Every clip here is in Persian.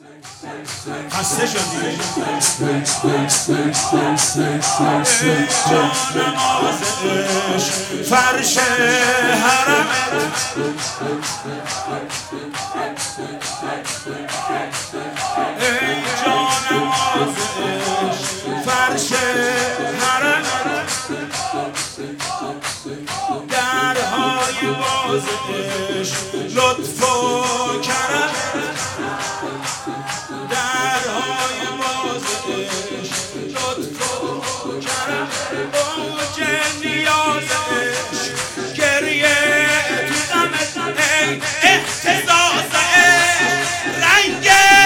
خسته شدی ای جانم آزش فرش حرمت ای جانم آزش فرش حرمت درهای بازش لطف و کرمت درهای بازش لطف و کرمت اوج نیازش گریه تو غمت ای اهتزازش رنگ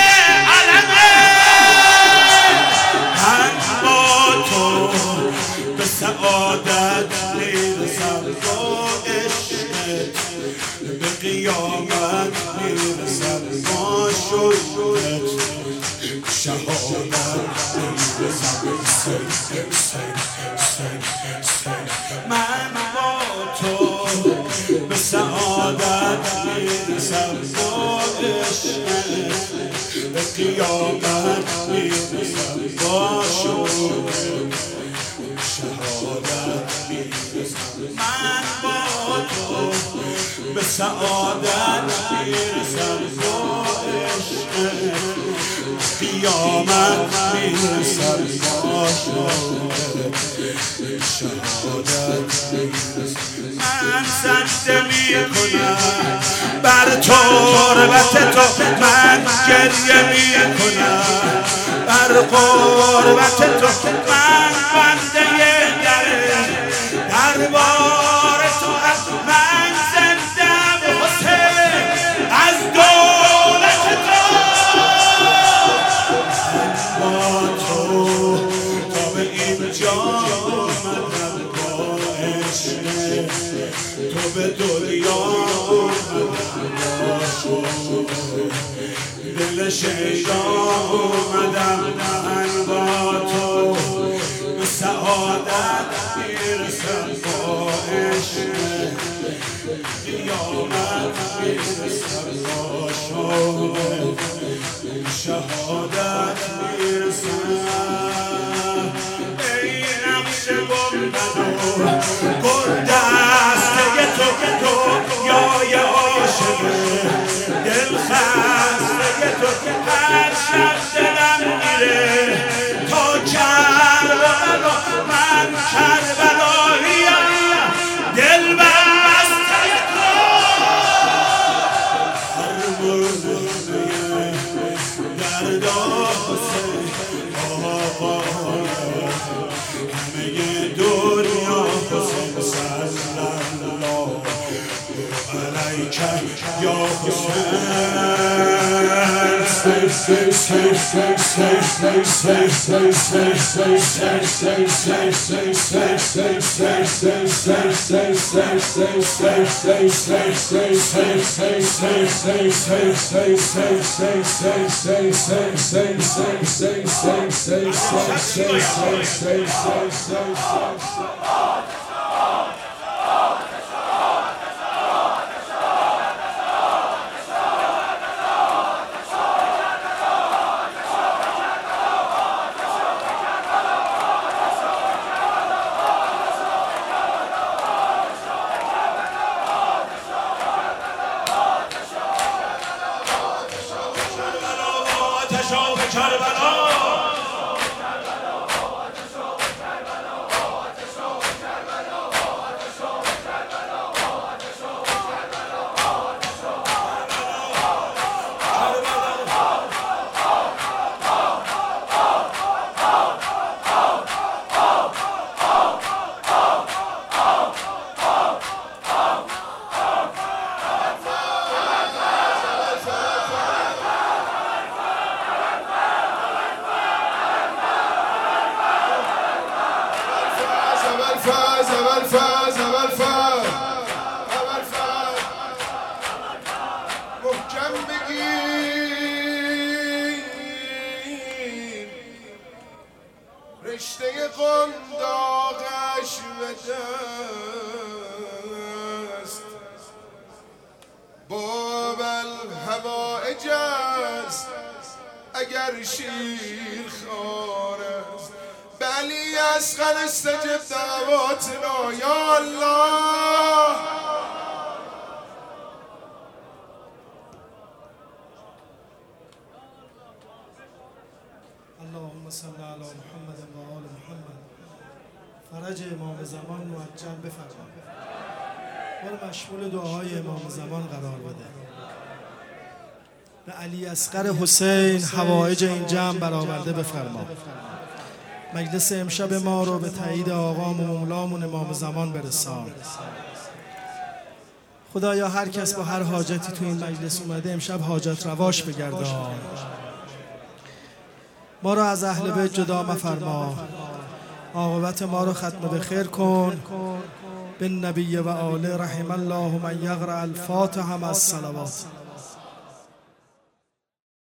علمت من با تو به سعادت میرسم با عشقت به قیامت میرسم با شوقت شهادت میرسم من با تو به سعادت میرسم با عشقت به قیامت میرسم با شوقت شهادت میرسم من با تو به سعادت میرسم با عشقت قیامت میرسم با شهادت من سجده میکنم بر تربت تو من گریه میکنم بر قربت تو من بنده دربار تو من زندم حسین از دولت تو من با تو تا به اینجا آمدم با عشق تو به دنیا آمدم با شوق دل شیدا آمدم من با تو به سعادت میرسم با عشق قیامت میرسم با شوق شهادت میرسم ای نقش گنبد و گلدسته تو دنیای عاشق دلخسته تو هر شب دلم میره تا کربلا من کربلاییم دل بسته تو هر مرده درداز آقای همه دنیا حسین صلی الله علیک یا محکم بگیر رشته قنداقش به دست باب الهوائج است اگر شیر خوار است بلی اصغر استجب دعواتنا یا الله. اللهم صل علی محمد و آل محمد. فرج امام زمان معجل بفرما. برو مشمول دعای امام زمان قرار بده. به علی اصغر حسین حوایج این جمع برآورده بفرما. مجلس امشب ما رو به تایید آقامون و مولامون امام زمان برسان. خدایا هر کس با هر حاجتی تو این مجلس اومده امشب حاجت رواش بگردان. ما رو از اهل بیت جدا مفرما. عاقبت ما رو ختم به خیر کن. بالنبی و آله رحم الله من یقرأ الفاتحه مع الصلوات.